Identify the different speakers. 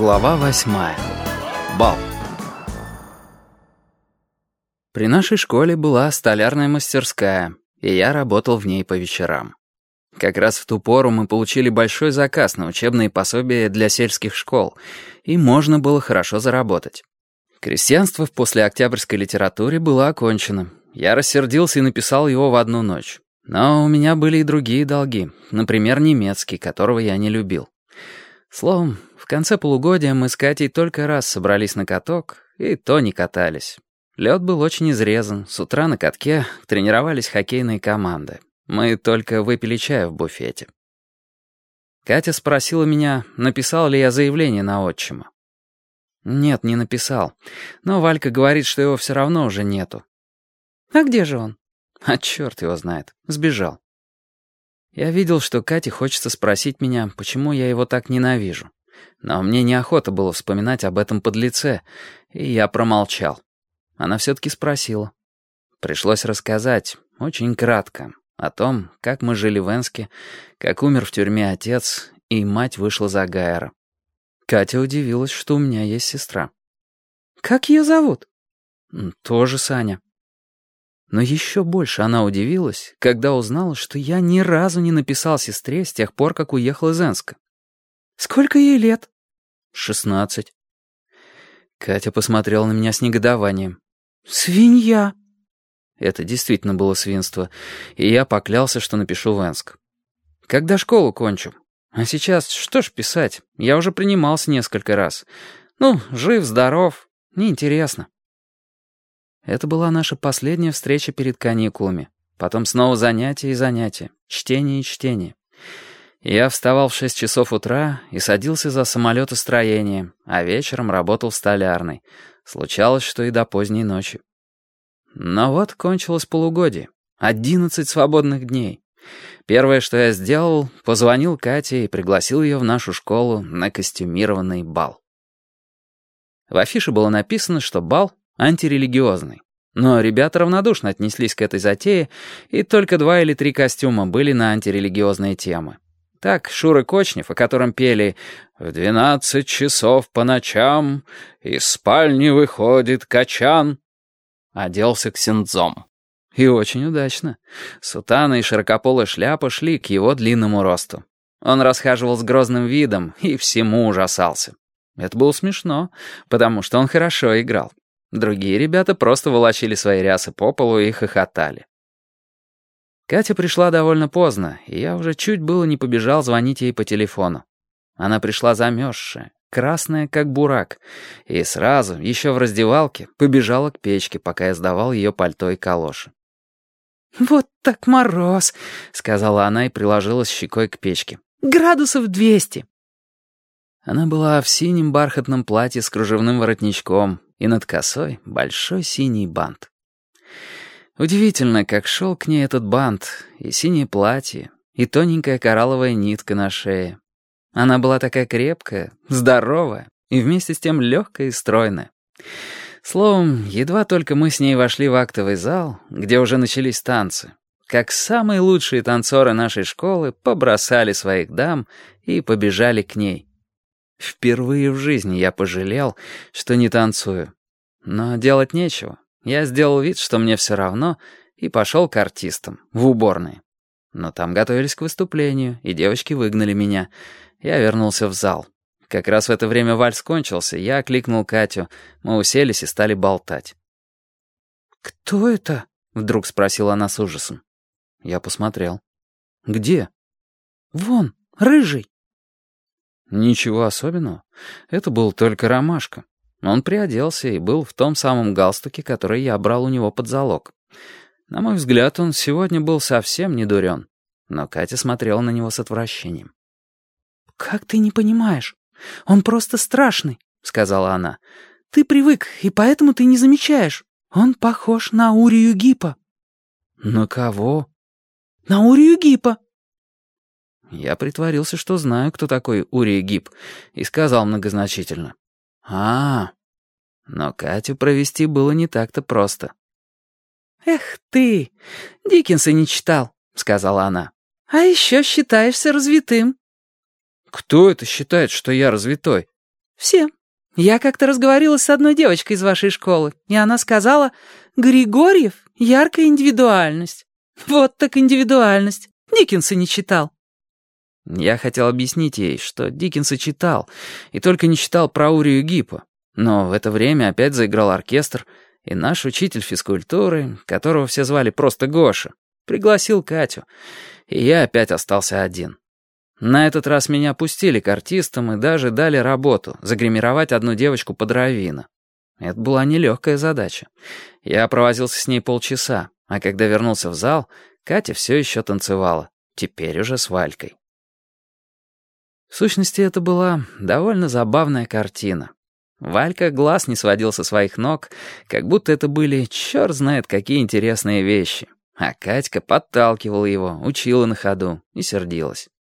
Speaker 1: Глава 8. Бал. При нашей школе была столярная мастерская, и я работал в ней по вечерам. Как раз в ту пору мы получили большой заказ на учебные пособия для сельских школ, и можно было хорошо заработать. Крестьянство в послеоктябрьской литературе было окончено. Я рассердился и написал его в одну ночь. Но у меня были и другие долги, например, немецкий, которого я не любил. Словом, в конце полугодия мы с Катей только раз собрались на каток, и то не катались. Лед был очень изрезан, с утра на катке тренировались хоккейные команды. Мы только выпили чаю в буфете. Катя спросила меня, написал ли я заявление на отчима. Нет, не написал, но Валька говорит, что его все равно уже нету. А где же он? А черт его знает, сбежал. Я видел, что Кате хочется спросить меня, почему я его так ненавижу. Но мне неохота было вспоминать об этом подлеце, и я промолчал. Она все-таки спросила. Пришлось рассказать, очень кратко, о том, как мы жили в Энске, как умер в тюрьме отец, и мать вышла за Гайера. Катя удивилась, что у меня есть сестра. «Как ее зовут?» «Тоже Саня». Но еще больше она удивилась, когда узнала, что я ни разу не написал сестре с тех пор, как уехал из Энска. «Сколько ей лет?» 16. Катя посмотрела на меня с негодованием. «Свинья!» Это действительно было свинство, и я поклялся, что напишу в Энск. «Когда школу кончу? А сейчас что ж писать? Я уже принимался несколько раз. Ну, жив-здоров, неинтересно». Это была наша последняя встреча перед каникулами. Потом снова занятия и занятия, чтение и чтение. Я вставал в 6 часов утра и садился за самолетостроение, а вечером работал в столярной. Случалось, что и до поздней ночи. Но вот кончилось полугодие. 11 свободных дней. Первое, что я сделал, позвонил Кате и пригласил ее в нашу школу на костюмированный бал. В афише было написано, что бал антирелигиозный. Но ребята равнодушно отнеслись к этой затее, и только 2 или 3 костюма были на антирелигиозные темы. Так Шура Кочнев, о котором пели «В 12 часов по ночам из спальни выходит качан», оделся ксензом. И очень удачно. Сутана и широкополая шляпа шли к его длинному росту. Он расхаживал с грозным видом и всему ужасался. Это было смешно, потому что он хорошо играл. Другие ребята просто волочили свои рясы по полу и хохотали. Катя пришла довольно поздно, и я уже чуть было не побежал звонить ей по телефону. Она пришла замерзшая, красная как бурак, и сразу, еще в раздевалке, побежала к печке, пока я сдавал ее пальто и калоши. «Вот так мороз», — сказала она и приложилась щекой к печке. «Градусов 200». Она была в синем бархатном платье с кружевным воротничком, и над косой большой синий бант. Удивительно, как шел к ней этот бант, и синее платье, и тоненькая коралловая нитка на шее. Она была такая крепкая, здоровая, и вместе с тем легкая и стройная. Словом, едва только мы с ней вошли в актовый зал, где уже начались танцы, как самые лучшие танцоры нашей школы побросали своих дам и побежали к ней. Впервые в жизни я пожалел, что не танцую. Но делать нечего. Я сделал вид, что мне все равно, и пошел к артистам, в уборные. Но там готовились к выступлению, и девочки выгнали меня. Я вернулся в зал. Как раз в это время вальс кончился, я окликнул Катю. Мы уселись и стали болтать. «Кто это?» — вдруг спросила она с ужасом. Я посмотрел. «Где?» «Вон, рыжий». Ничего особенного. Это был только Ромашка. Он приоделся и был в том самом галстуке, который я брал у него под залог. На мой взгляд, он сегодня был совсем не дурен. Но Катя смотрела на него с отвращением. «Как ты не понимаешь? Он просто страшный», — сказала она. «Ты привык, и поэтому ты не замечаешь. Он похож на Урию Гиппа». «На кого?» «На Урию Гиппа». Я притворился, что знаю, кто такой Урия Гипп, и сказал многозначительно. «А-а-а». Но Катю провести было не так-то просто. «Эх ты, Диккенса не читал», — сказала она. «А еще считаешься развитым». «Кто это считает, что я развитой?»
Speaker 2: «Все. Я как-то разговорилась с одной девочкой из вашей школы, и она сказала, Григорьев — яркая индивидуальность. Вот так индивидуальность. Диккенса не читал».
Speaker 1: Я хотел объяснить ей, что Диккенса читал, и только не читал про Урию Гиппа. Но в это время опять заиграл оркестр, и наш учитель физкультуры, которого все звали просто Гоша, пригласил Катю, и я опять остался один. На этот раз меня пустили к артистам и даже дали работу — загримировать одну девочку под Раввина. Это была нелегкая задача. Я провозился с ней полчаса, а когда вернулся в зал, Катя все еще танцевала, теперь уже с Валькой. В сущности, это была довольно забавная картина. Валька глаз не сводил со своих ног, как будто это были черт знает какие интересные вещи. А Катька подталкивала его, учила на ходу и сердилась.